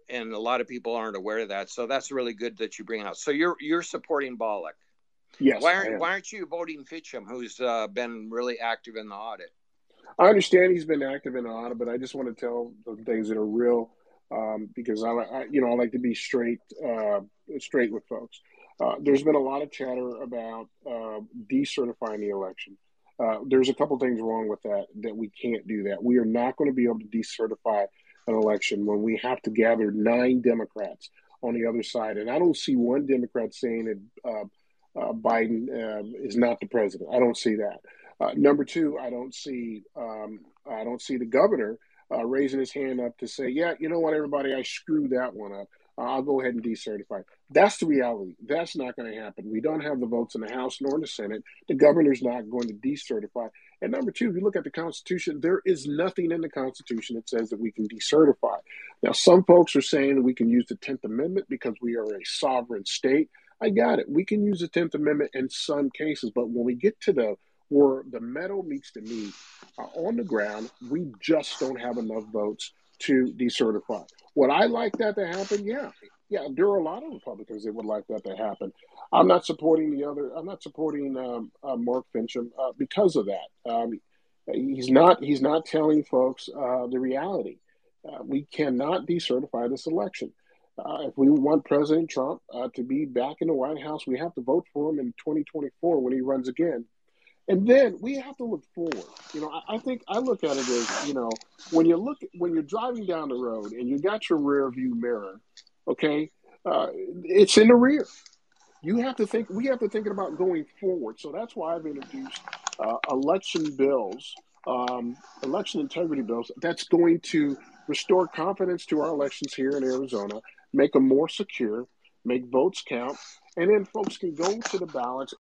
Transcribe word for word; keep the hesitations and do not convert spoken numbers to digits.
and a lot of people aren't aware of that. So that's really good that you bring out. So you're you're supporting Bollock. Yes, Why I aren't am. why aren't you voting Fitcham, who's uh, been really active in the audit? I understand he's been active in the audit, but I just want to tell the things that are real um, because I, I, you know, I like to be straight, uh, straight with folks. Uh, there's been a lot of chatter about uh, decertifying the election. Uh, there's a couple things wrong with that, that we can't do that. We are not going to be able to decertify an election when we have to gather nine Democrats on the other side. And I don't see one Democrat saying that uh, uh, Biden um, is not the president. I don't see that. Uh, number two, I don't see um, I don't see the governor uh, raising his hand up to say, yeah, you know what, everybody, I screwed that one up. Uh, I'll go ahead and decertify. That's the reality. That's not going to happen. We don't have the votes in the House nor in the Senate. The governor's not going to decertify. And number two, if you look at the Constitution, there is nothing in the Constitution that says that we can decertify. Now, some folks are saying that we can use the tenth Amendment because we are a sovereign state. I got it. We can use the tenth Amendment in some cases, but when we get to the where the metal meets the meat uh, on the ground, we just don't have enough votes to decertify. Would I like that to happen? Yeah. Yeah, there are a lot of Republicans that would like that to happen. I'm not supporting the other. I'm not supporting um, uh, Mark Fincham uh, because of that. Um, he's not. He's not telling folks uh, the reality. Uh, we cannot decertify this election. Uh, if we want President Trump uh, to be back in the White House, we have to vote for him in twenty twenty-four when he runs again. And then we have to look forward. You know, I, I think I look at it as, you know, when you look when you're driving down the road and you got your rear view mirror, okay, uh, it's in the rear. You have to think. We have to think about going forward. So that's why I've introduced uh, election bills, um, election integrity bills. That's going to restore confidence to our elections here in Arizona, make them more secure, make votes count, and then folks can go to the ballots